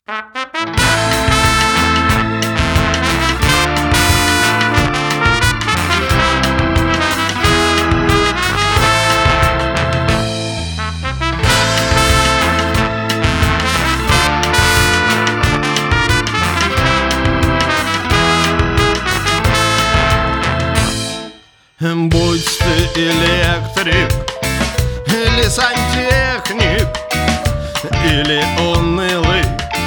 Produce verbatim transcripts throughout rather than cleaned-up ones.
Будь ты электрик или сантехник, или унылый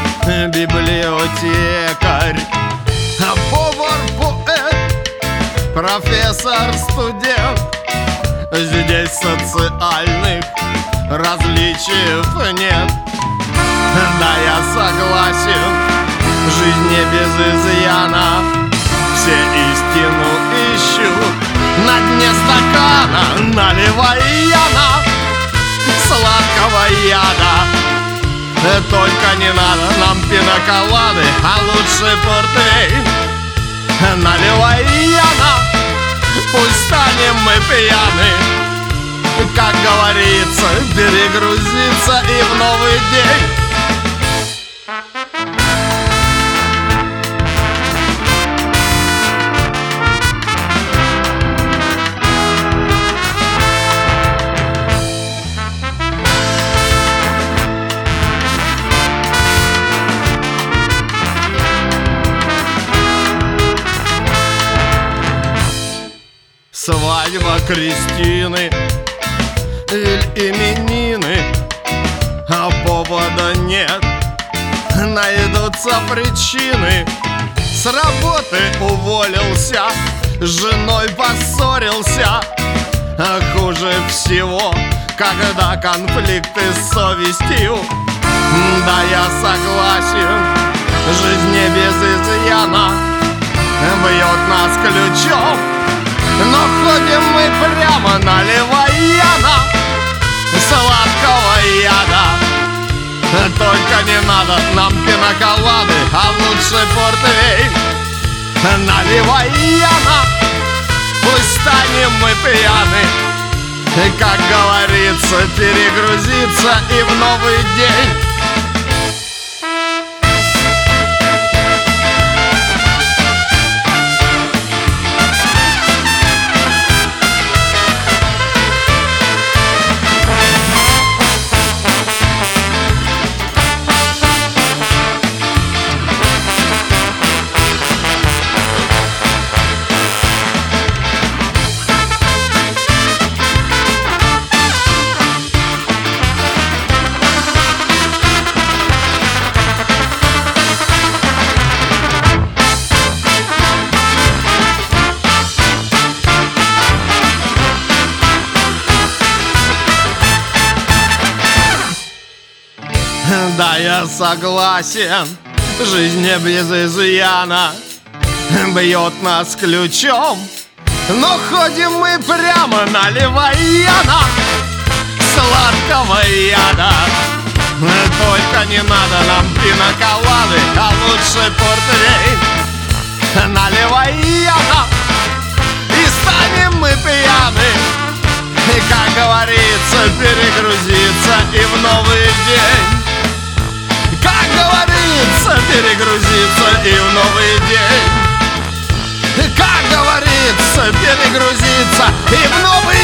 библиотекарь, а повар, поэт, профессор, студент, здесь социальных различий нет. Да, я согласен, жизнь не без изъяна, все истину ищут на дне стакана, наливай яна сладкого яда. Только не надо нам пиноколады, а лучше портвейн. Наливай яна, пусть станем мы пьяны. Как говорится, перегрузиться и в новый день. Свадьба Кристины или именины, а повода нет, найдутся причины. С работы уволился, с женой поссорился, а хуже всего, когда конфликты с совестью. Да, я согласен, жизнь не без изъяна, бьет нас ключом, но ходим мы прямо, наливай яна сладкого яда. Только не надо нам пиноколады, а лучше портвейн. Наливай яна, пусть станем мы пьяны. Как говорится, перегрузиться и в новый день. Да, я согласен, жизнь не без изъяна, бьет нас ключом, но ходим мы прямо, наливай яна сладкого яда. Только не надо нам пиноколады, а лучше портвейн. Наливай яна, и станем мы пьяны. И, как говорится, перегрузиться и в новый день. Как говорится, перегрузиться и в новый день. Как говорится, перегрузиться и в новый